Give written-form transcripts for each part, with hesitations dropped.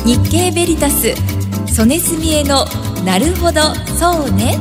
日経ベリタス曽根澄江のなるほどそうね。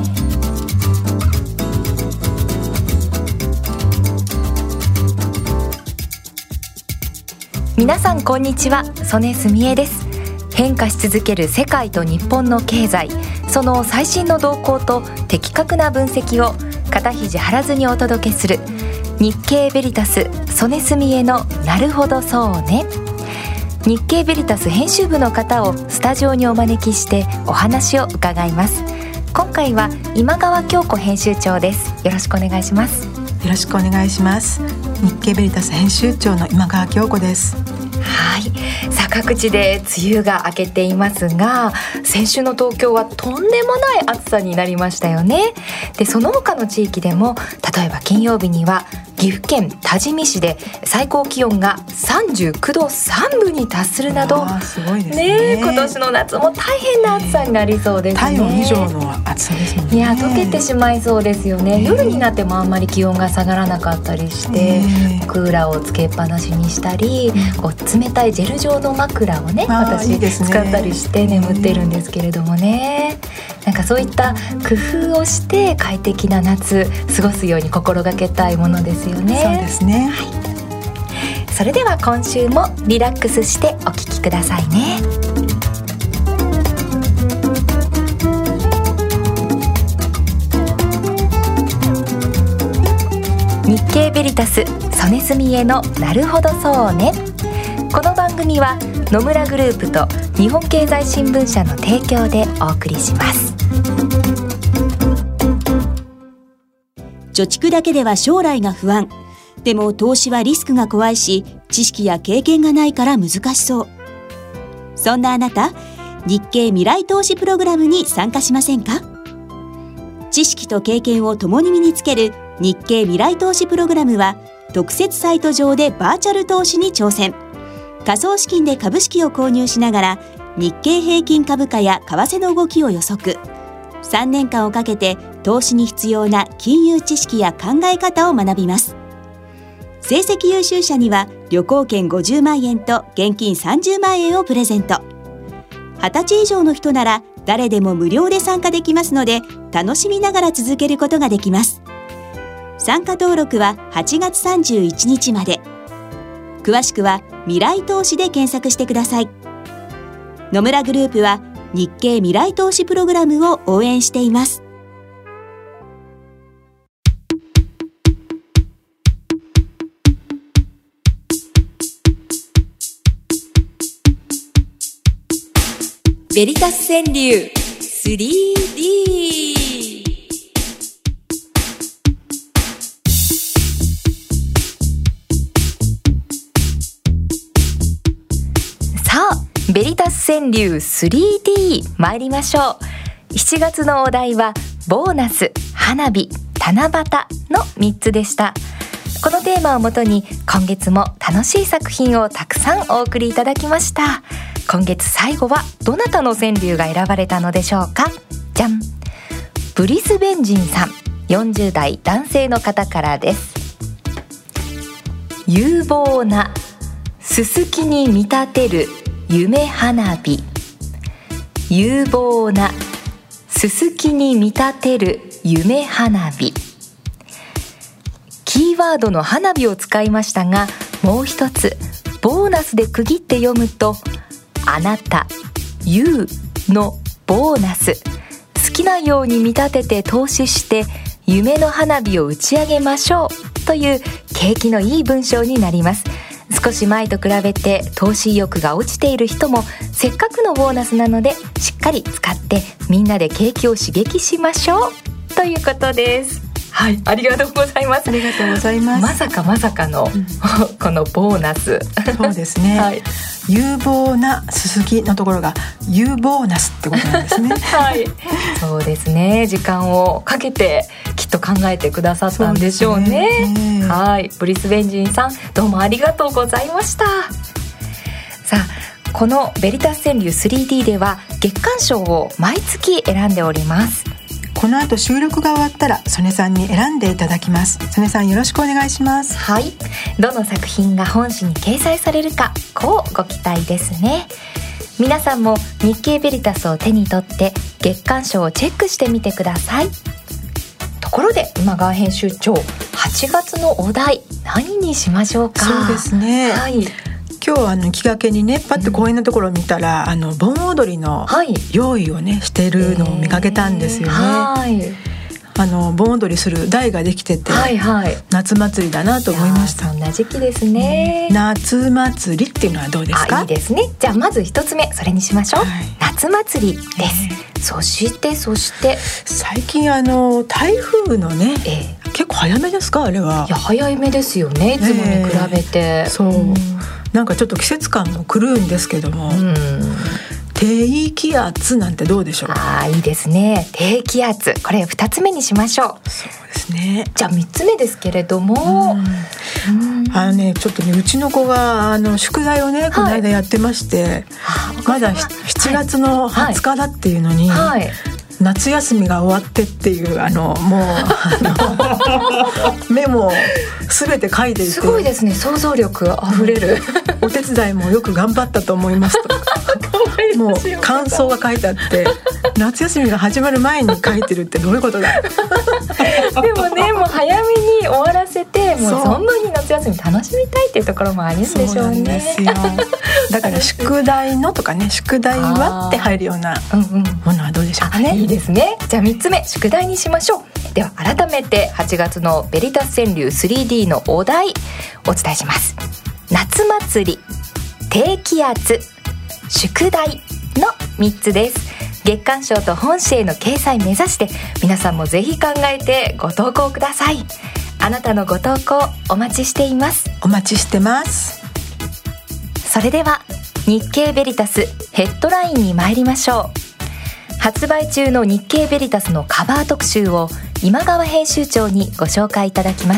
皆さんこんにちは、曽根澄江です。変化し続ける世界と日本の経済、その最新の動向と的確な分析を肩肘張らずにお届けする日経ベリタス曽根澄江のなるほどそうね。日経ベリタス編集部の方をスタジオにお招きしてお話を伺います。今回は今川京子編集長です。よろしくお願いします。 よろしくお願いします。日経ベリタス編集長の今川京子です。 はい、さあ各地で梅雨が明けていますが、先週の東京はとんでもない暑さになりましたよね。でその他の地域でも、例えば金曜日には岐阜県多治見市で最高気温が39度3分に達するなど、 すごいですね。 今年の夏も大変な暑さになりそうですね。 体温以上の暑さですもんね。 いや溶けてしまいそうですよね。夜になってもあんまり気温が下がらなかったりして、クーラーをつけっぱなしにしたり、こう冷たいジェル状の枕をね、私使ったりして眠ってるんですけれどもね、なんかそういった工夫をして快適な夏過ごすように心がけたいものですよね。 そうですね、 はい、それでは今週もリラックスしてお聞きくださいね。日経ベリタス曽根澄江のなるほどそうね。この番組は野村グループと日本経済新聞社の提供でお送りします。 貯蓄だけでは将来が不安。でも投資はリスクが怖いし、知識や経験がないから難しそう。そんなあなた、日経未来投資プログラムに参加しませんか？知識と経験を共に身につける日経未来投資プログラムは、特設サイト上でバーチャル投資に挑戦。仮想資金で株式を購入しながら、日経平均株価や為替の動きを予測。3年間をかけて投資に必要な金融知識や考え方を学びます。成績優秀者には旅行券50万円と現金30万円をプレゼント。20歳以上の人なら誰でも無料で参加できますので、楽しみながら続けることができます。参加登録は8月31日まで。詳しくは未来投資で検索してください。野村グループは日経未来投資プログラムを応援しています。 ベリタス川柳 3D。 ベリタス川柳 3D 参りましょう。7月のお題はボーナス、花火、七夕の3つでした。このテーマをもとに今月も楽しい作品をたくさんお送りいただきました。今月最後はどなたの川柳が選ばれたのでしょうか。じゃん、ブリスベンジンさん、40代男性の方からです。有望なすすきに見立てる夢花火。有望なすすきに見立てる夢花火。キーワードの花火を使いましたが、もう一つボーナスで区切って読むと、あなた、有のボーナス。好きなように見立てて投資して夢の花火を打ち上げましょうという景気のいい文章になります。少し前と比べて投資意欲が落ちている人も、せっかくのボーナスなのでしっかり使ってみんなで景気を刺激しましょうということです。はい、ありがとうございます。 ありがとうございます。 まさかの、このボーナス。 そうですね、はい、有望なすすきのところが有ボーナスってことなんですね。 はい、そうですね。時間をかけてきっと考えてくださったんでしょうね。はい、ブリスベンジンさん、どうもありがとうございました。さあ、このベリタス川柳 3D では月間賞を毎月選んでおります。 この後収録が終わったら曽根さんに選んでいただきます。曽根さん、よろしくお願いします。 はい、どの作品が本誌に掲載されるか、こうご期待ですね。 皆さんも日経ベリタスを手に取って月刊誌をチェックしてみてください。ところで今川編集長、8月のお題何にしましょうか？ そうですね、 はい、 今日気がけにねパッと公園のところを見たら、盆踊りの用意をねしているのを見かけたんですよね。はい、盆踊りする台ができてて、はいはい、夏祭りだなと思いました。 そんな時期ですね、 夏祭りっていうのはどうですか？ いいですね。じゃあまず一つ目それにしましょう、はい、夏祭りです、そして最近台風のね、結構早めですか？あれは。 いや早めですよね、いつもに比べて、 そう、なんかちょっと季節感も狂うんですけども、低気圧なんてどうでしょう？ いいですね、低気圧、これ2つ目にしましょう。 そうですね。 じゃあ3つ目ですけれども、 ちょっとねうちの子が宿題をねこの間やってまして、まだ7月の20日だっていうのに、夏休みが終わってっていうもうメモすべて書いていて、 すごいですね、想像力あふれるお手伝いもよく頑張ったと思いますともう感想が書いてあって、夏休みが始まる前に書いてるってどういうことだでもね、もう早めに終わらせて、もう存分に夏休み楽しみたいっていうところもあるんでしょうね。 そうなんですよだから宿題のとかね、宿題はって入るようなものはどうでしょうかね。 いいですね。じゃあ3つ目宿題にしましょう。では改めて8月のベリタス川柳 3D のお題お伝えします。夏祭り、低気圧、宿題の3つです。月刊賞と本誌への掲載目指して、皆さんもぜひ考えてご投稿ください。あなたのご投稿お待ちしています。 お待ちしてます。 それでは日経ベリタスヘッドラインに参りましょう。発売中の日経ベリタスのカバー特集を今川編集長にご紹介いただきます。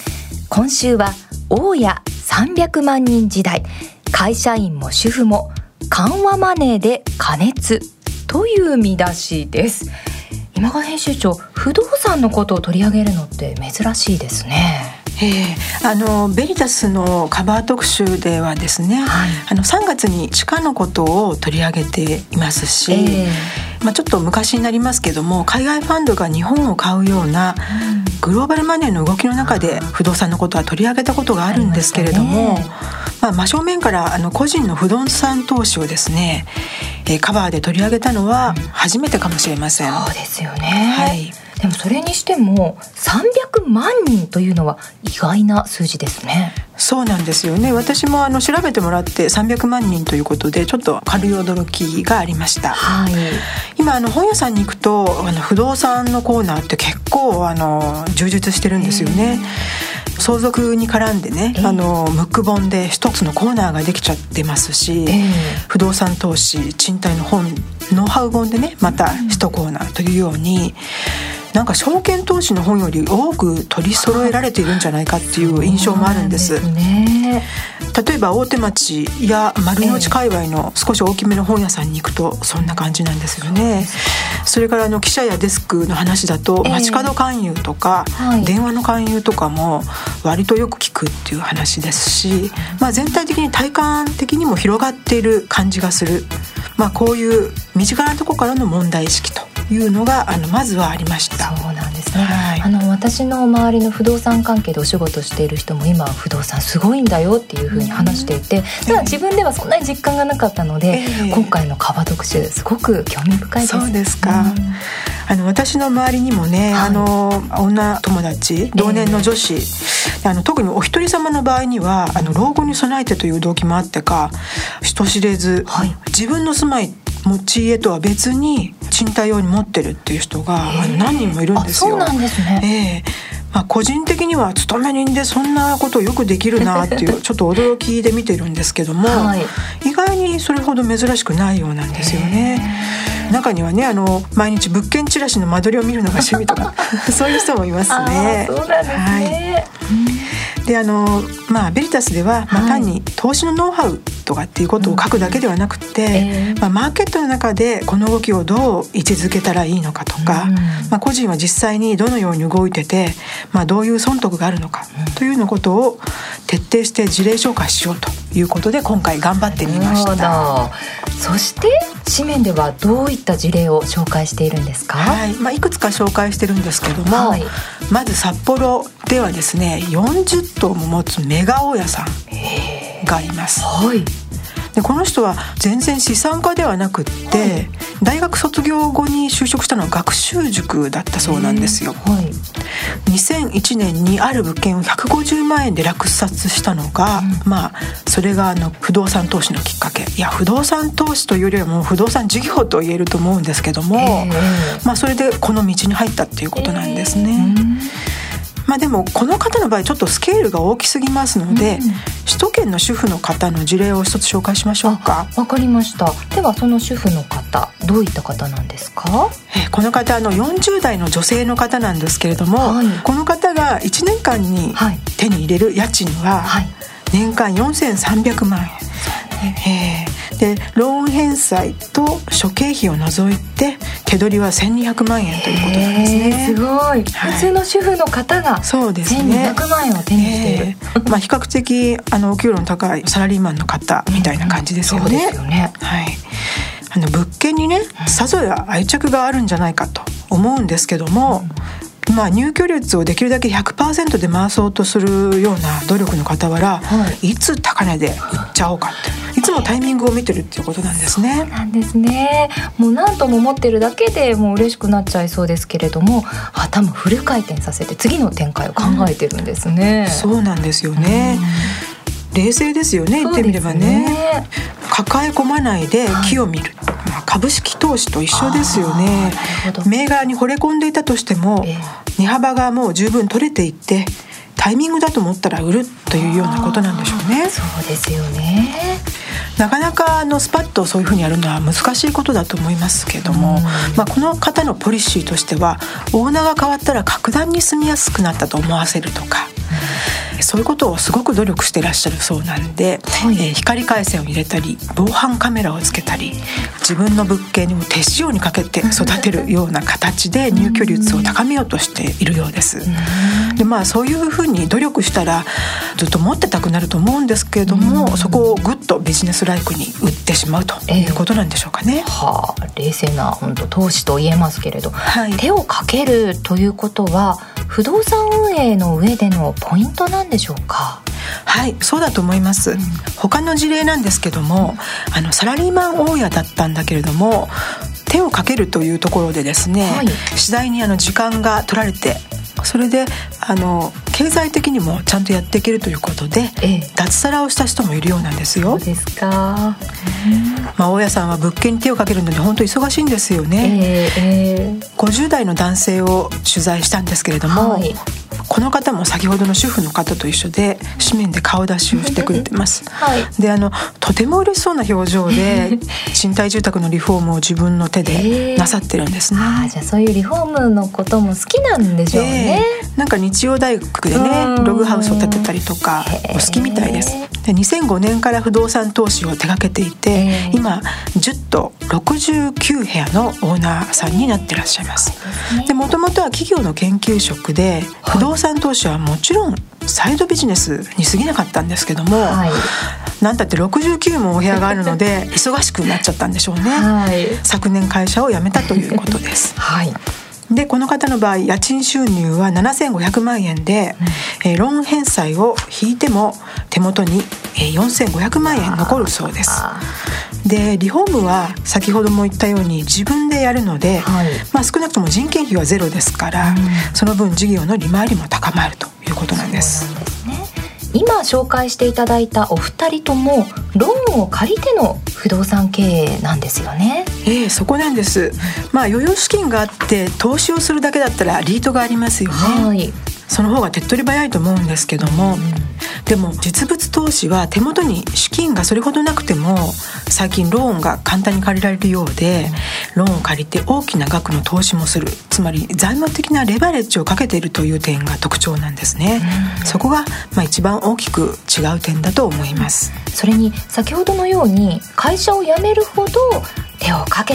今週は大家300万人時代、会社員も主婦も緩和マネーで加熱という見出しです。今川編集長、不動産のことを取り上げるのって珍しいですね。 ベリタスのカバー特集ではですね、3月に地価のことを取り上げていますし、ちょっと昔になりますけども、海外ファンドが日本を買うようなグローバルマネーの動きの中で不動産のことは取り上げたことがあるんですけれども、真正面から個人の不動産投資をですね、カバーで取り上げたのは初めてかもしれません。 そうですよね、でもそれにしても300万人というのは意外な数字ですね。 そうなんですよね。私も調べてもらって300万人ということでちょっと軽い驚きがありました。今本屋さんに行くと不動産のコーナーって結構充実してるんですよね。相続に絡んでね、ムック本で一つのコーナーができちゃってますし、不動産投資賃貸の本、ノウハウ本でねまた一コーナーというように、なんか証券投資の本より多く取り揃えられているんじゃないかっていう印象もあるんです。例えば大手町や丸の内界隈の少し大きめの本屋さんに行くとそんな感じなんですよね。それから記者やデスクの話だと街角勧誘とか電話の勧誘とかも割とよく聞くっていう話ですし、全体的に体感的にも広がっている感じがする、こういう身近なところからの問題意識というのがまずはありました。 そうなんですね、私の周りの不動産関係でお仕事している人も今不動産すごいんだよっていうふうに話していて、ただ自分ではそんなに実感がなかったので、今回のカバー特集すごく興味深いです。 そうですか、私の周りにもね、女友達、同年の女子、特にお一人様の場合には老後に備えてという動機もあってか、人知れず、自分の住まい持ち家とは別に賃貸用に持ってるっていう人が何人もいるんですよ。 そうなんですね。 個人的には勤め人でそんなことよくできるなっていうちょっと驚きで見てるんですけども、意外にそれほど珍しくないようなんですよね。中にはね毎日物件チラシの間取りを見るのが趣味とかそういう人もいますね。 そうなんですね。 でベリタスでは、単に投資のノウハウとかっていうことを書くだけではなくて、マーケットの中でこの動きをどう位置づけたらいいのかとか、個人は実際にどのように動いてて、どういう損得があるのかというようなことを徹底して事例紹介しようということで今回頑張ってみました。 そして紙面ではどういった事例を紹介しているんですか？ はい、いくつか紹介してるんですけども、まず札幌ではですね、40頭も持つメガ大家さんがいます。でこの人は全然資産家ではなくって、大学卒業後に就職したのは学習塾だったそうなんですよ。2001年にある物件を150万円で落札したのが、それが不動産投資のきっかけ。いや、不動産投資というよりはもう不動産事業と言えると思うんですけども、それでこの道に入ったっていうことなんですね。でもこの方の場合ちょっとスケールが大きすぎますので、首都圏の主婦の方の事例を一つ紹介しましょうか。 わかりました。ではその主婦の方、どういった方なんですか？ この方40代の女性の方なんですけれども、この方が1年間に手に入れる家賃は年間4300万円、でローン返済と諸経費を除いて手取りは1200万円ということなんですね。 すごい、普通の主婦の方が1200万円を手にしている。 比較的お給料の高いサラリーマンの方みたいな感じですよね。 そうですよね。 物件にね、さぞや愛着があるんじゃないかと思うんですけども、入居率をできるだけ 100% で回そうとするような努力の傍ら、いつ高値で売っちゃおうかっていつもタイミングを見てるっていうことなんですね。 そうなんですね。もう何とも持ってるだけでもう嬉しくなっちゃいそうですけれども、頭フル回転させて次の展開を考えてるんですね。 そうなんですよね。冷静ですよね、言ってみればね。抱え込まないで木を見る、株式投資と一緒ですよね。銘柄に惚れ込んでいたとしても、値幅がもう十分取れていってタイミングだと思ったら売るというようなことなんでしょうね。 そうですよね。 なかなかスパッとそういうふうにやるのは難しいことだと思いますけども、この方のポリシーとしては、オーナーが変わったら格段に住みやすくなったと思わせるとか、そういうことをすごく努力していらっしゃるそうなんで、光回線を入れたり防犯カメラをつけたり、自分の物件にも手塩にかけて育てるような形で入居率を高めようとしているようです。でそういうふうに努力したらずっと持ってたくなると思うんですけれども、そこをぐっとビジネスライクに売ってしまうということなんでしょうかね。 冷静な投資と言えますけれど、手をかけるということは不動産運営の上でのポイントなんでしょうか？ はい、そうだと思います。他の事例なんですけども、サラリーマン大家だったんだけれども、手をかけるというところでですね、次第に時間が取られて、それで経済的にもちゃんとやっていけるということで、脱サラをした人もいるようなんですよ。 そうですか。 大家さんは物件に手をかけるので本当忙しいんですよね。50代の男性を取材したんですけれども、この方も先ほどの主婦の方と一緒で紙面で顔出しをしてくれてます。でとても嬉しそうな表情で賃貸住宅のリフォームを自分の手でなさってるんですね。 じゃあそういうリフォームのことも好きなんでしょうね。 なんか日曜大学でね、ログハウスを建てたりとかお好きみたいです。で2005年から不動産投資を手掛けていて、今10棟69部屋のオーナーさんになってらっしゃいます。でもともとは企業の研究職で、不動産投資はもちろんサイドビジネスに過ぎなかったんですけども、なんだって69もお部屋があるので忙しくなっちゃったんでしょうね。昨年会社を辞めたということです。でこの方の場合、家賃収入は7500万円で、ローン返済を引いても手元に4500万円残るそうです。でリフォームは先ほども言ったように自分でやるので、少なくとも人件費はゼロですから、その分事業の利回りも高まるということなんです。 今紹介していただいたお二人ともローンを借りての不動産経営なんですよね。 そこなんです。余裕資金があって投資をするだけだったらリートがありますよね。その方が手っ取り早いと思うんですけども、でも実物投資は手元に資金がそれほどなくても最近ローンが簡単に借りられるようで、ローンを借りて大きな額の投資もする、つまり財務的なレバレッジをかけているという点が特徴なんですね。そこが一番大きく違う点だと思います。 それに先ほどのように会社を辞めるほど手をかけて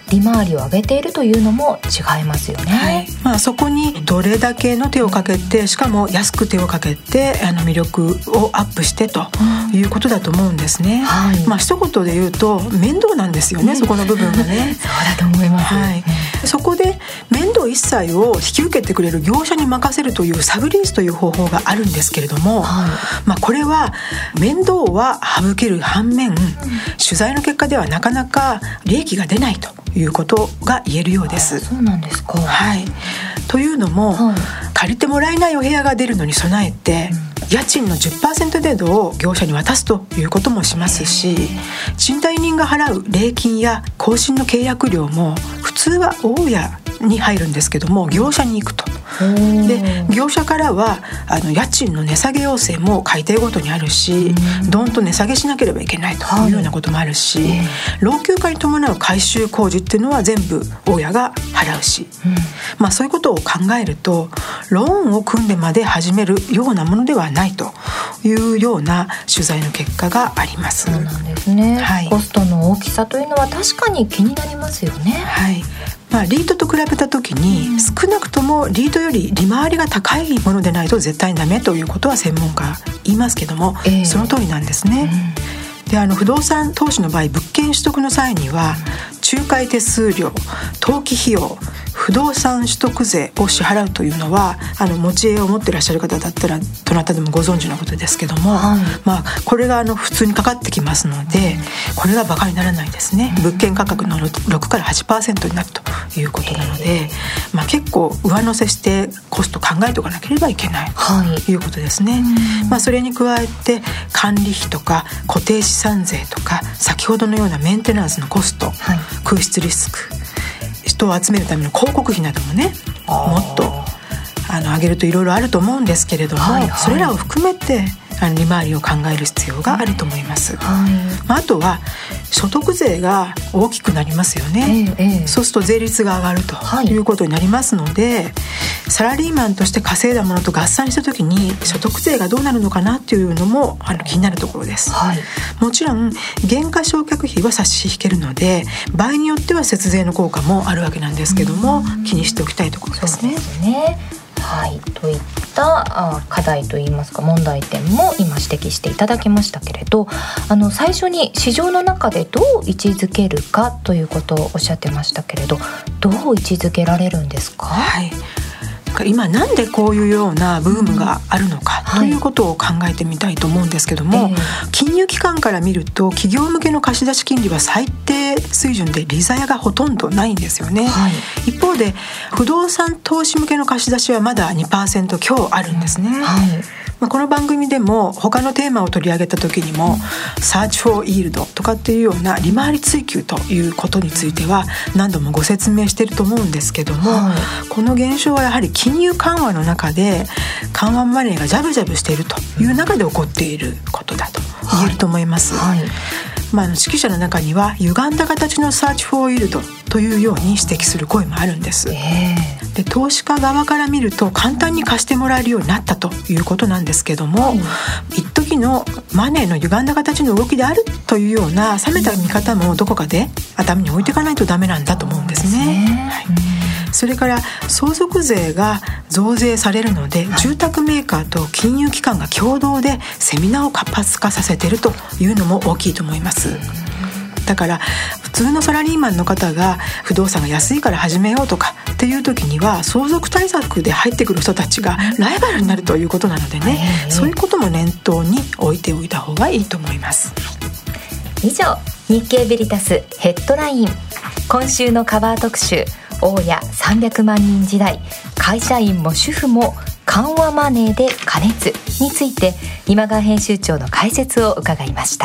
利回りを上げているというのも違いますよね。 そこにどれだけの手をかけて、しかも安く手をかけて魅力をアップしてということだと思うんですね。一言で言うと面倒なんですよね、そこの部分がねそうだと思います、 そこで面倒一切を引き受けてくれる業者に任せるというサブリースという方法があるんですけれども、これは面倒は省ける反面、取材の結果ではなかなか利益が出ないということが言えるようです。 そうなんですか。 というのも、借りてもらえないお部屋が出るのに備えて、家賃の 10% 程度を業者に渡すということもしますし、賃貸人が払う礼金や更新の契約料も普通は大家に入るんですけども、業者に行くと。で業者からは家賃の値下げ要請も改定ごとにあるし、どんと値下げしなければいけないというようなこともあるし、老朽化に伴う改修工事っていうのは全部大家が払うし、そういうことを考えるとローンを組んでまで始めるようなものではないというような取材の結果があります。 そうなんですね、コストの大きさというのは確かに気になりますよね。 リートと比べた時に、少なくともリートより利回りが高いものでないと絶対ダメということは専門家言いますけども、その通りなんですね。で不動産投資の場合、物件取得の際には仲介手数料、登記費用、不動産取得税を支払うというのは持ち家を持っていらっしゃる方だったらどなたでもご存知のことですけども、これが普通にかかってきますので、これがバカにならないですね。物件価格の6から 8% になるということなので、結構上乗せしてコスト考えておかなければいけないということですね。それに加えて管理費とか固定資産税とか、先ほどのようなメンテナンスのコスト、空室リスク、人を集めるための広告費などもね、もっと上げるといろいろあると思うんですけれども、それらを含めて利回りを考える必要があると思います。あとは所得税が大きくなりますよね。そうすると税率が上がるということになりますので、サラリーマンとして稼いだものと合算した時に所得税がどうなるのかなっていうのも気になるところです。もちろん減価償却費は差し引けるので、場合によっては節税の効果もあるわけなんですけども、気にしておきたいところですね。 そうですね。といった課題といいますか問題点も今指摘していただきましたけれど、最初に市場の中でどう位置づけるかということをおっしゃってましたけれど、どう位置づけられるんですか？ 今なんでこういうようなブームがあるのかということを考えてみたいと思うんですけども、金融機関から見ると企業向けの貸出金利は最低水準で利ざやがほとんどないんですよね。一方で不動産投資向けの貸し出しはまだ 2% 強あるんですね。この番組でも他のテーマを取り上げた時にも、Search for Yield とかっていうような利回り追求ということについては何度もご説明していると思うんですけども、この現象はやはり金融緩和の中で緩和マネーがジャブジャブしているという中で起こっていることだと言えると思います。指揮者の中には歪んだ形のサーチフォーイールドというように指摘する声もあるんです。で投資家側から見ると簡単に貸してもらえるようになったということなんですけども、一時のマネーの歪んだ形の動きであるというような冷めた見方もどこかで頭に置いていかないとダメなんだと思うんですね。それから相続税が増税されるので、住宅メーカーと金融機関が共同でセミナーを活発化させているというのも大きいと思います。だから普通のサラリーマンの方が不動産が安いから始めようとかっていう時には、相続対策で入ってくる人たちがライバルになるということなのでね、そういうことも念頭に置いておいた方がいいと思います。 以上、日経ベリタスヘッドライン、今週のカバー特集、大家300万人時代、会社員も主婦も緩和マネーで加熱について、今川編集長の解説を伺いました。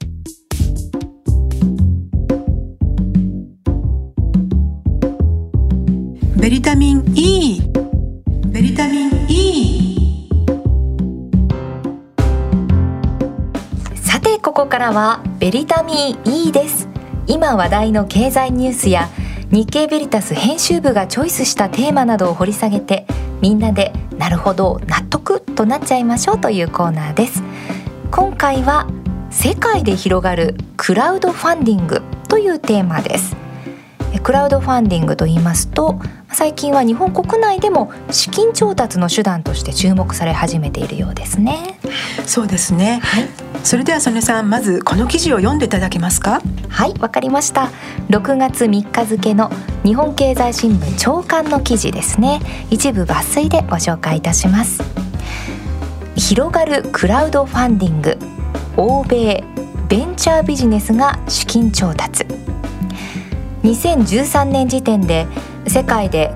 ベリタミン E、 ベリタミン E。 さてここからはベリタミン E です。今話題の経済ニュースや日経ベリタス編集部がチョイスしたテーマなどを掘り下げて、みんなでなるほど納得となっちゃいましょうというコーナーです。今回は世界で広がるクラウドファンディングというテーマです。 クラウドファンディングといいますと、最近は日本国内でも資金調達の手段として注目され始めているようですね。 そうですね、 はい、 それでは曽根さん、まずこの記事を読んでいただけますか？ はい、わかりました。6月3日付の日本経済新聞朝刊の記事ですね。一部抜粋でご紹介いたします。広がるクラウドファンディング、欧米ベンチャービジネスが資金調達。2013年時点で世界で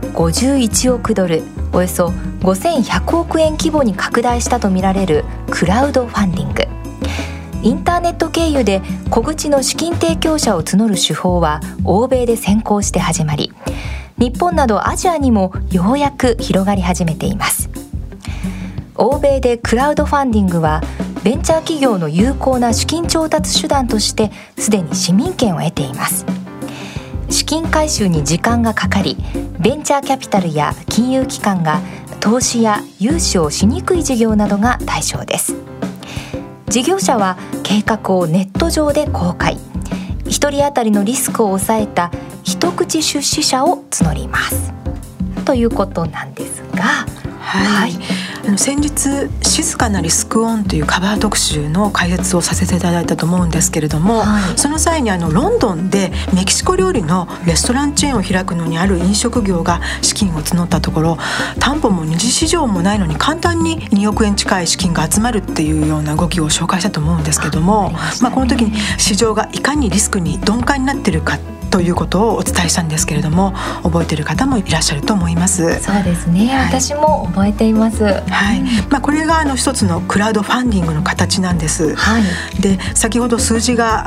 51億ドル、およそ5100億円規模に拡大したとみられるクラウドファンディング。インターネット経由で小口の資金提供者を募る手法は欧米で先行して始まり、日本などアジアにもようやく広がり始めています。欧米でクラウドファンディングはベンチャー企業の有効な資金調達手段としてすでに市民権を得ています。資金回収に時間がかかり、ベンチャーキャピタルや金融機関が投資や融資をしにくい事業などが対象です。事業者は計画をネット上で公開、1人当たりのリスクを抑えた一口出資者を募りますということなんですが、 はい、先日静かなリスクオンというカバー特集の解説をさせていただいたと思うんですけれども、その際にロンドンでメキシコ料理のレストランチェーンを開くのにある飲食業が資金を募ったところ、担保も二次市場もないのに簡単に2億円近い資金が集まるっていうような動きを紹介したと思うんですけども、この時に市場がいかにリスクに鈍感になっているかということをお伝えしたんですけれども、覚えている方もいらっしゃると思います。 そうですね、はい、私も覚えています。 はい、これが一つのクラウドファンディングの形なんです。はい、で先ほど数字が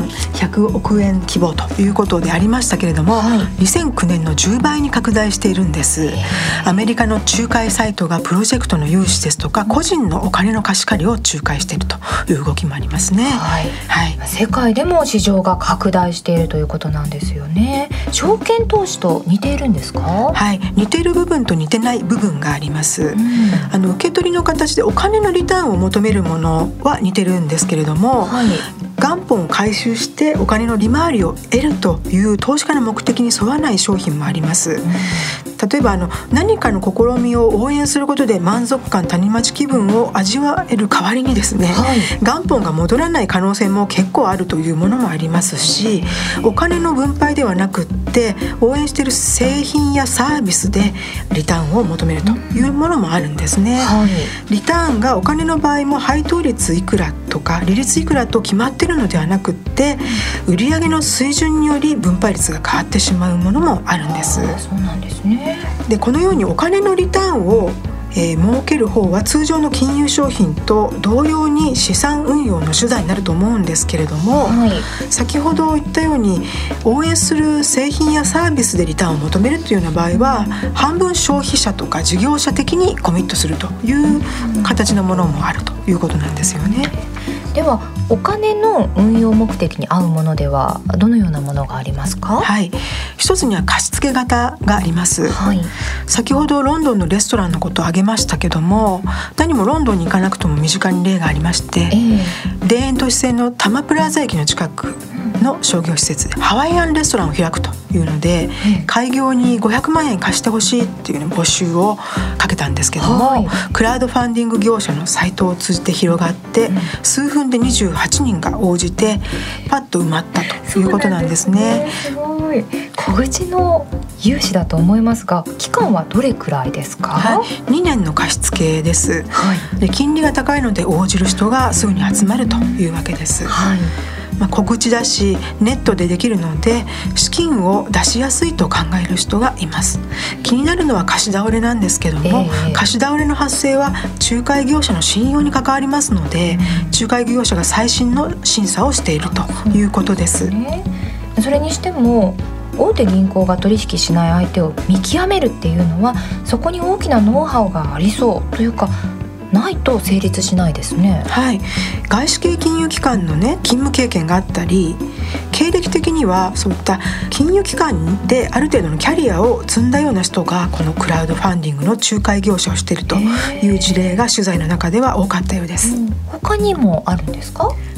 5100億円規模ということでありましたけれども、2009年の10倍に拡大しているんです。アメリカの仲介サイトがプロジェクトの融資ですとか個人のお金の貸し借りを仲介しているという動きもありますね。はいはい、世界でも市場が拡大しているということなんですよね。証券投資と似ているんですか？ はい、似ている部分と似てない部分があります。受け取りの形でお金のリターンを求めるものは似てるんですけれども、元本を回収してお金の利回りを得るという投資家の目的に沿わない商品もあります。例えば何かの試みを応援することで満足感、谷町気分を味わえる代わりにですね、元本が戻らない可能性も結構あるというものもありますし、お金の分配ではなくって応援している製品やサービスでリターンを求めるというものもあるんですね。リターンがお金の場合も配当率いくらとか利率いくらと決まっているのではなくって、売上の水準により分配率が変わってしまうものもあるんです。 そうなんですね。 でこのようにお金のリターンを設ける方は通常の金融商品と同様に資産運用の手段になると思うんですけれども、先ほど言ったように応援する製品やサービスでリターンを求めるというような場合は、半分消費者とか事業者的にコミットするという形のものもあるということなんですよね。 ではお金の運用目的に合うものではどのようなものがありますか？ はい、一つには貸付型があります。先ほどロンドンのレストランのことを挙げましたけども、何もロンドンに行かなくとも身近に例がありまして、田園都市線の多摩プラザ駅の近くの商業施設でハワイアンレストランを開くというので、開業に500万円貸してほしいっていう募集をかけたんですけども、クラウドファンディング業者のサイトを通じて広がって、数分で28人が応じてパッと埋まったということなんですね。 すごい。小口の融資だと思いますが、期間はどれくらいですか ？2年の貸付です。で金利が高いので応じる人がすぐに集まるというわけです。小口だしネットでできるので資金を出しやすいと考える人がいます。気になるのは貸し倒れなんですけども、貸し倒れの発生は仲介業者の信用に関わりますので、仲介業者が最新の審査をしているということです。 それにしても大手銀行が取引しない相手を見極めるっていうのは、そこに大きなノウハウがありそうというか、ないと成立しないですね。 外資系金融機関の勤務経験があったり、経歴的にはそういった金融機関である程度のキャリアを積んだような人がこのクラウドファンディングの仲介業者をしているという事例が取材の中では多かったようです。 他にもあるんですか？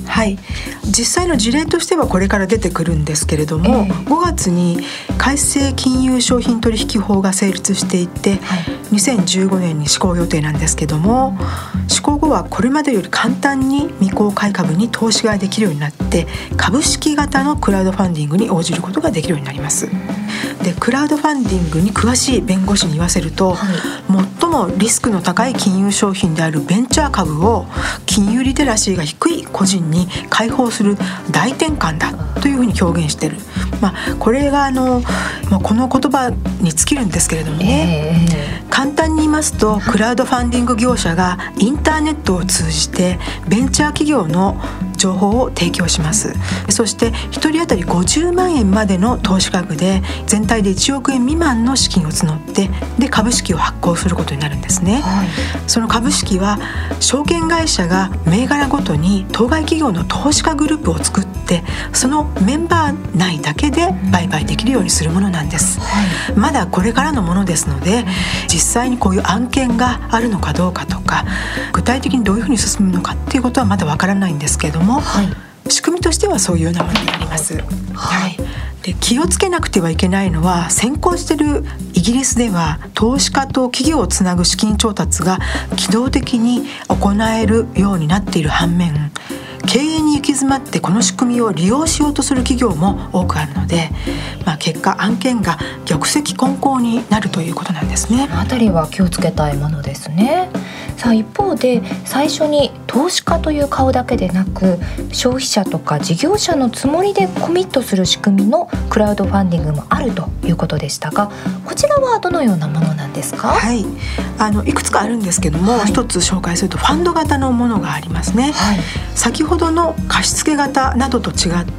はい、実際の事例としてはこれから出てくるんですけれども、5月に改正金融商品取引法が成立していて、2015年に施行予定なんですけども、施行後はこれまでより簡単に未公開株に投資ができるようになって、株式型のクラウドファンディングに応じることができるようになります。でクラウドファンディングに詳しい弁護士に言わせると、最もリスクの高い金融商品であるベンチャー株を金融リテラシーが低い個人に開放する大転換だというふうに表現している。これがこの言葉に尽きるんですけれどもね、簡単に言いますと、クラウドファンディング業者がインターネットを通じてベンチャー企業の情報を提供します。そして1人当たり50万円までの投資額で全体で1億円未満の資金を募って、で株式を発行することになるんですね。その株式は証券会社が銘柄ごとに当該企業の投資家グループを作って、そのメンバー内だけで売買できるようにするものなんです。まだこれからのものですので、実際にこういう案件があるのかどうかとか、具体的にどういうふうに進むのかっていうことはまだわからないんですけれども、仕組みとしてはそういうようなものになります。で気をつけなくてはいけないのは、先行しているイギリスでは投資家と企業をつなぐ資金調達が機動的に行えるようになっている反面、経営に行き詰まってこの仕組みを利用しようとする企業も多くあるので、結果案件が玉石混交になるということなんですね。 このあたりは気をつけたいものですね。さあ一方で、最初に投資家という顔だけでなく、消費者とか事業者のつもりでコミットする仕組みのクラウドファンディングもあるということでしたが、こちらはどのようなものなんですか？ いくつかあるんですけども、一つ紹介するとファンド型のものがありますね。先ほどの貸付型などと違って、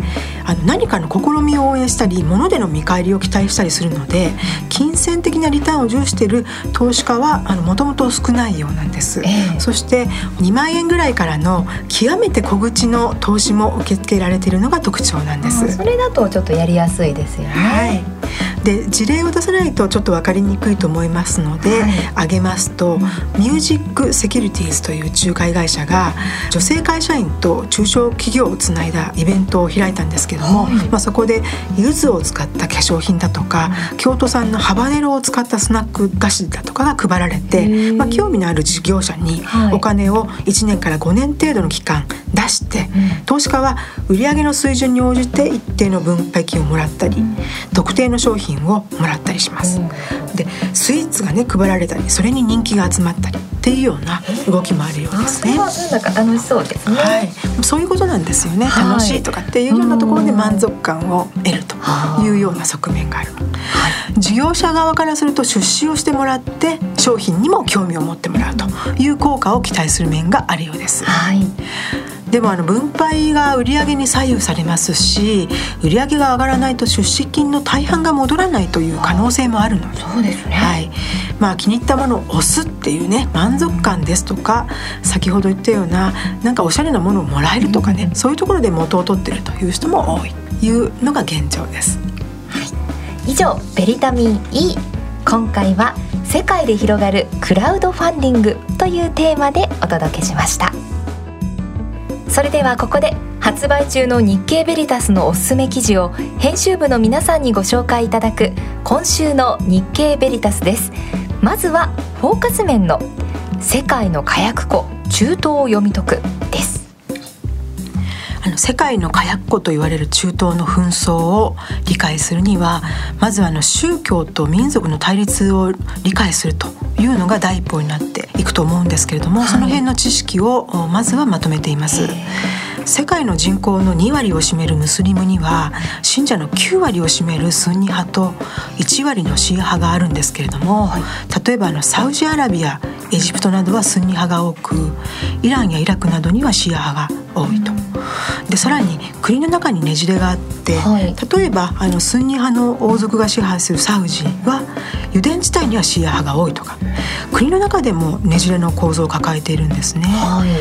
何かの試みを応援したり、物での見返りを期待したりするので、金銭的なリターンを重視している投資家はもともと少ないようなんです。そして2万円ぐらいからの極めて小口の投資も受け付けられているのが特徴なんです。 それだとちょっとやりやすいですよね。 で事例を出さないとちょっと分かりにくいと思いますので、挙げますと、ミュージックセキュリティーズという仲介会社が女性会社員と中小企業をつないだイベントを開いたんですけども、そこで柚子を使った化粧品だとか、京都産のハバネロを使ったスナック菓子だとかが配られて、興味のある事業者にお金を1年から5年程度の期間出して、投資家は売上の水準に応じて一定の分配金をもらったり、特定の商品をもらったりします。でスイーツがね配られたり、それに人気が集まったりっていうような動きもあるようですね。 なんか楽しそうですね。 そういうことなんですよね。楽しいとかっていうようなところで満足感を得るというような側面がある。事業者側からすると、出資をしてもらって商品にも興味を持ってもらうという効果を期待する面があるようです。でも分配が売上に左右されますし、売上が上がらないと出資金の大半が戻らないという可能性もあるので、 そうですね。 気に入ったものを押すっていうね、満足感ですとか、先ほど言ったようななんかおしゃれなものをもらえるとかね、そういうところで元を取ってるという人も多いというのが現状です。 以上、ベリタミン E。今回は世界で広がるクラウドファンディングというテーマでお届けしました。それではここで発売中の日経ベリタスのおすすめ記事を編集部の皆さんにご紹介いただく今週の日経ベリタスです。まずはフォーカス面の世界の火薬庫、中東を読み解くです。 世界の火薬庫と言われる中東の紛争を理解するには、まず宗教と民族の対立を理解するというのが第一歩になっていくと思うんですけれども、その辺の知識をまずはまとめています。世界の人口の2割を占めるムスリムには、信者の9割を占めるスンニ派と1割のシーア派があるんですけれども、例えばサウジアラビア、エジプトなどはスンニ派が多く、イランやイラクなどにはシーア派が多いと。でさらに国の中にねじれがあって、例えばスンニ派の王族が支配するサウジは油田地帯にはシーア派が多いとか、国の中でもねじれの構造を抱えているんですね。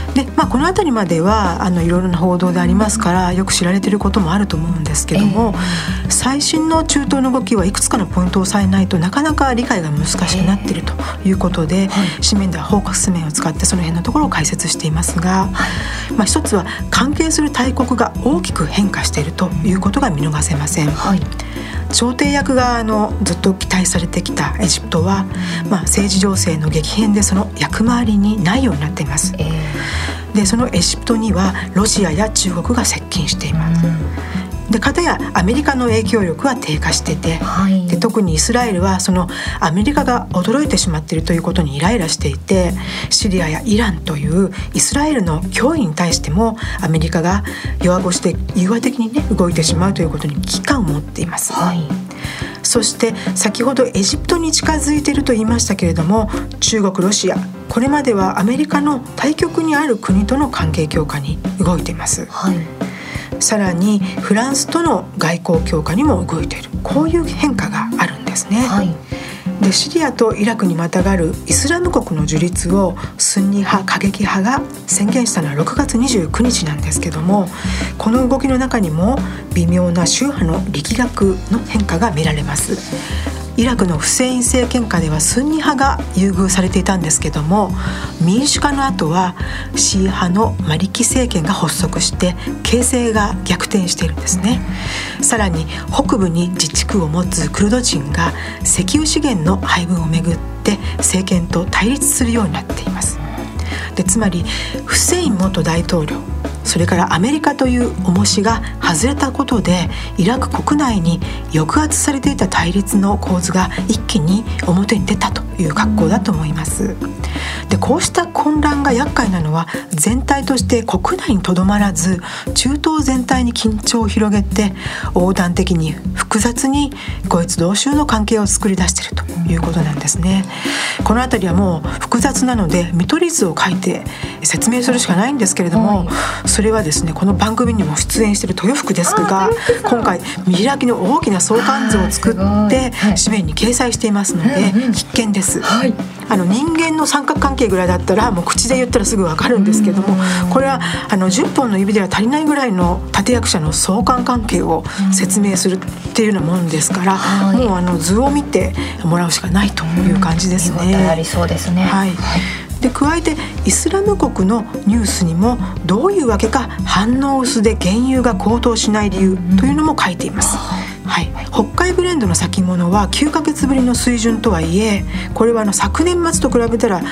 で、この辺りまではいろいろな報道でありますからよく知られていることもあると思うんですけども、最新の中東の動きはいくつかのポイントを押さえないとなかなか理解が難しくなっているということで、紙面ではフォーカス面を使ってその辺のところを解説していますが、一つは関係する大国が大きく変化しているということが見逃せません。調停役がずっと期待されてきたエジプトは、政治情勢の激変でその役回りにないようになっています。でそのエジプトにはロシアや中国が接近しています。で片やアメリカの影響力は低下していて、で特にイスラエルはそのアメリカが驚いてしまっているということにイライラしていて、シリアやイランというイスラエルの脅威に対してもアメリカが弱腰で融和的に動いてしまうということに危機感を持っています。そして先ほどエジプトに近づいていると言いましたけれども、中国、ロシア、これまではアメリカの対極にある国との関係強化に動いています。さらにフランスとの外交強化にも動いている、こういう変化があるんですね。でシリアとイラクにまたがるイスラム国の樹立をスンニ派過激派が宣言したのは6月29日なんですけども、この動きの中にも微妙な宗派の力学の変化が見られます。イラクのフセイン政権下ではスンニ派が優遇されていたんですけども、民主化の後はシー派のマリキ政権が発足して形勢が逆転しているんですね。さらに北部に自治区を持つクルド人が石油資源の配分をめぐって政権と対立するようになっています。でつまりフセイン元大統領、それからアメリカという重しが外れたことでイラク国内に抑圧されていた対立の構図が一気に表に出たという格好だと思います。でこうした混乱が厄介なのは全体として国内にとどまらず中東全体に緊張を広げて横断的に複雑にこいつ同州の関係を作り出しているということなんですね。このあたりはもう複雑なので見取り図を書いて説明するしかないんですけれども、それはですねこの番組にも出演している豊福デスクが今回見開きの大きな相関図を作って紙面に掲載していますので必見です。人間の三角関係ぐらいだったらもう口で言ったらすぐ分かるんですけども、これは10本の指では足りないぐらいの立役者の相関関係を説明するっていうようなもんですから、もう図を見てもらうしかないという感じですね。 ありそうですね。 で加えてイスラム国のニュースにもどういうわけか反応薄で原油が高騰しない理由というのも書いています。北海ブレンドの先物は9ヶ月ぶりの水準とはいえ、これは昨年末と比べたら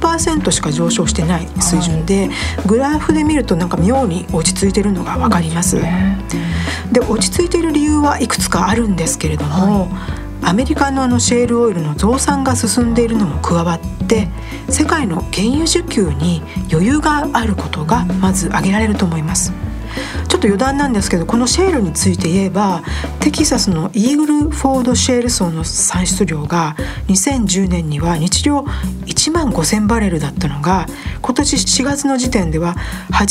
4% しか上昇してない水準で、グラフで見ると妙に落ち着いているのが分かります。で落ち着いている理由はいくつかあるんですけれども、アメリカのシェールオイルの増産が進んでいるのも加わって世界の原油需給に余裕があることがまず挙げられると思います。ちょっと余談なんですけど、このシェールについて言えばテキサスのイーグルフォードシェール層の産出量が2010年には日量1万5000バレルだったのが今年4月の時点では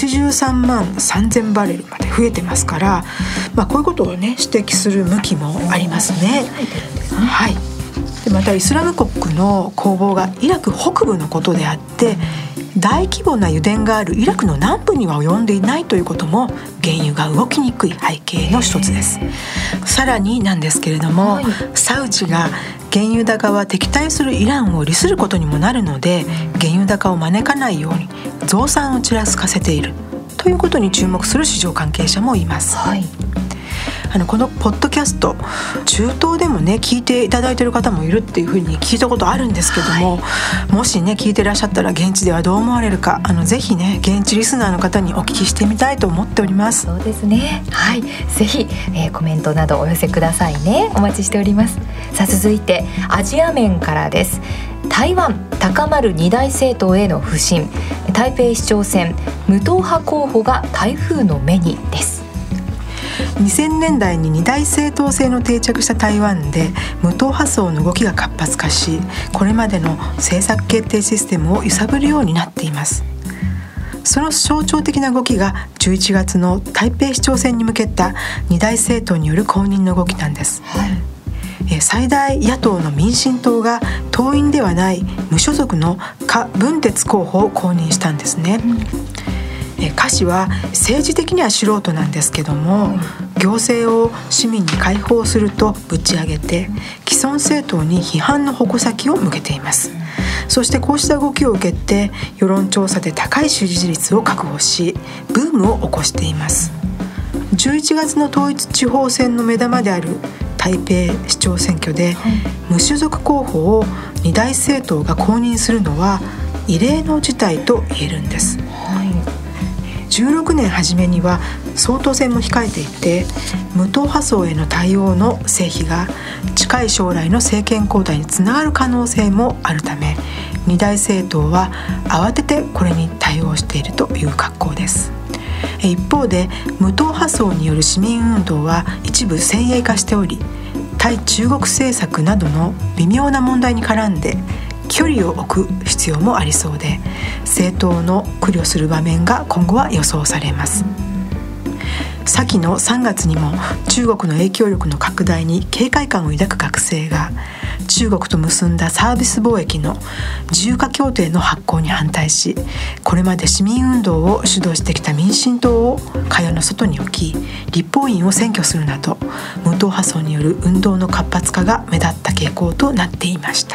83万3000バレルまで増えてますから、こういうことを指摘する向きもありますね。でまたイスラム国の攻防がイラク北部のことであって大規模な油田があるイラクの南部には及んでいないということも原油が動きにくい背景の一つです。さらになんですけれども、サウジが原油高は敵対するイランを利することにもなるので原油高を招かないように増産をちらつかせているということに注目する市場関係者もいます。このポッドキャスト中東でも聞いていただいている方もいるっていうふうに聞いたことあるんですけども、もし聞いてらっしゃったら現地ではどう思われるかぜひ現地リスナーの方にお聞きしてみたいと思っております。 そうですね。ぜひ、コメントなどお寄せくださいね。お待ちしております。さあ続いてアジア面からです。台湾高まる二大政党への不信、台北市長選無党派候補が台風の目にです。 2000年代に二大政党制の定着した台湾で無党派層の動きが活発化し、これまでの政策決定システムを揺さぶるようになっています。その象徴的な動きが11月の台北市長選に向けた二大政党による公認の動きなんです。 最大野党の民進党が党員ではない無所属の柯文哲候補を公認したんですね。柯氏は政治的には素人なんですけども、行政を市民に開放するとぶち上げて既存政党に批判の矛先を向けています。そしてこうした動きを受けて世論調査で高い支持率を確保しブームを起こしています。11月の統一地方選の目玉である台北市長選挙で、無所属候補を二大政党が公認するのは異例の事態と言えるんです。16年初めには総統選も控えていて、無党派層への対応の成否が近い将来の政権交代につながる可能性もあるため、二大政党は慌ててこれに対応しているという格好です。一方で無党派層による市民運動は一部先鋭化しており、対中国政策などの微妙な問題に絡んで距離を置く必要もありそうで、政党の苦慮する場面が今後は予想されます。先の3月にも中国の影響力の拡大に警戒感を抱く学生が中国と結んだサービス貿易の自由化協定の発効に反対し、これまで市民運動を主導してきた民進党を会話の外に置き、立法院を占拠するなど無党派層による運動の活発化が目立った傾向となっていました。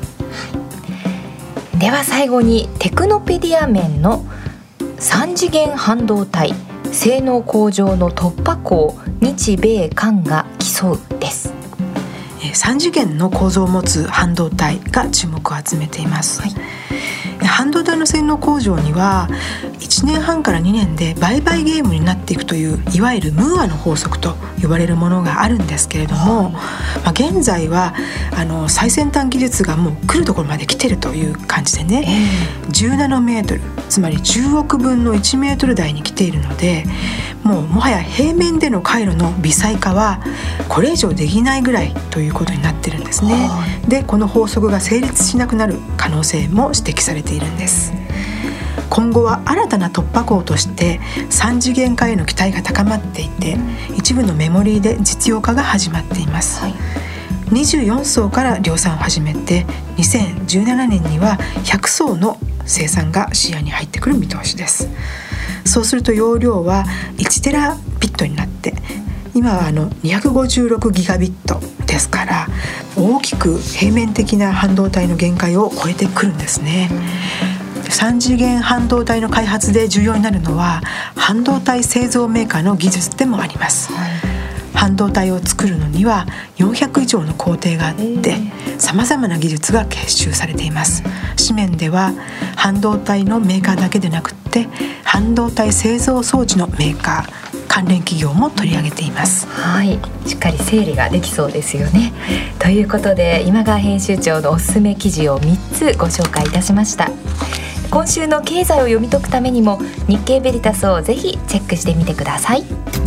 では最後にテクノペディア面の3次元半導体性能向上の突破口、日米韓が競うです。 3次元の構造を持つ半導体が注目を集めています。半導体の性能向上には1年半から2年で倍々ゲームになっていくという、いわゆるムーアの法則と呼ばれるものがあるんですけれども、現在は最先端技術がもう来るところまで来てるという感じでね、10ナノメートル、つまり10億分の1メートル台に来ているので、もはや平面での回路の微細化はこれ以上できないぐらいということになってるんですね。でこの法則が成立しなくなる可能性も指摘されているんです。今後は新たな突破口として3次元化への期待が高まっていて、一部のメモリーで実用化が始まっています。24層から量産を始めて、2017年には100層の生産が視野に入ってくる見通しです。そうすると容量は1テラビットになって、今は256ギガビットですから、大きく平面的な半導体の限界を超えてくるんですね。3次元半導体の開発で重要になるのは半導体製造メーカーの技術でもあります。半導体を作るのには400以上の工程があって、さまざまな技術が結集されています。紙面では半導体のメーカーだけでなくて、半導体製造装置のメーカー、関連企業も取り上げています。 しっかり整理ができそうですよね。ということで、今川編集長のおすすめ記事を3つご紹介いたしました。今週の経済を読み解くためにも日経ベリタスをぜひチェックしてみてください。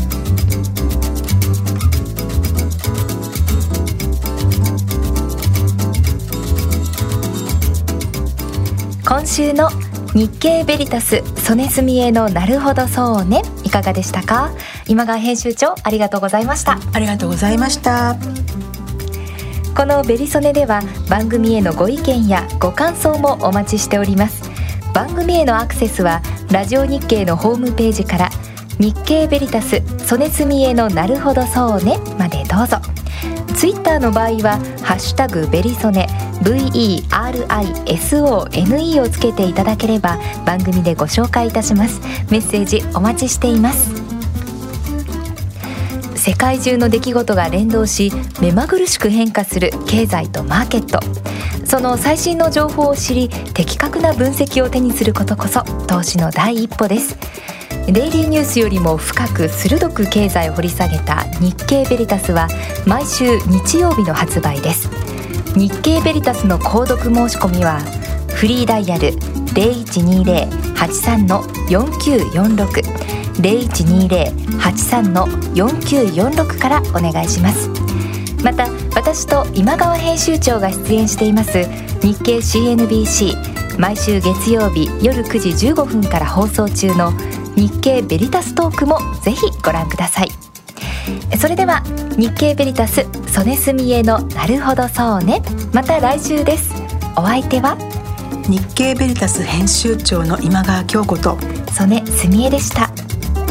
今週の日経ベリタス曽根澄江のなるほどそうね、いかがでしたか？今川編集長、ありがとうございました。 ありがとうございました。 このベリソネでは番組へのご意見やご感想もお待ちしております。番組へのアクセスはラジオ日経のホームページから、日経ベリタス曽根澄江のなるほどそうねまでどうぞ。ツイッターの場合はハッシュタグベリソネ VERISONE をつけていただければ番組でご紹介いたします。メッセージお待ちしています。世界中の出来事が連動し、目まぐるしく変化する経済とマーケット、その最新の情報を知り、的確な分析を手にすることこそ投資の第一歩です。デイリーニュースよりも深く鋭く経済を掘り下げた日経ベリタスは毎週日曜日の発売です。日経ベリタスの購読申し込みはフリーダイヤル 0120-83-4946 0120-83-4946 からお願いします。また私と今川編集長が出演しています日経 CNBC 毎週月曜日夜9時15分から放送中の日経ベリタストークもぜひご覧ください。 それでは日経ベリタス曽根澄江のなるほどそうね、また来週です。お相手は日経ベリタス編集長の今川京子と曽根澄江でした。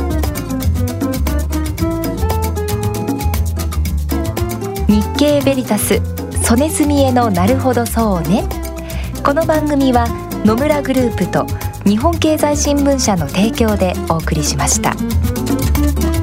日経ベリタス曽根澄江のなるほどそうね。この番組は野村グループと日本経済新聞社の提供でお送りしました。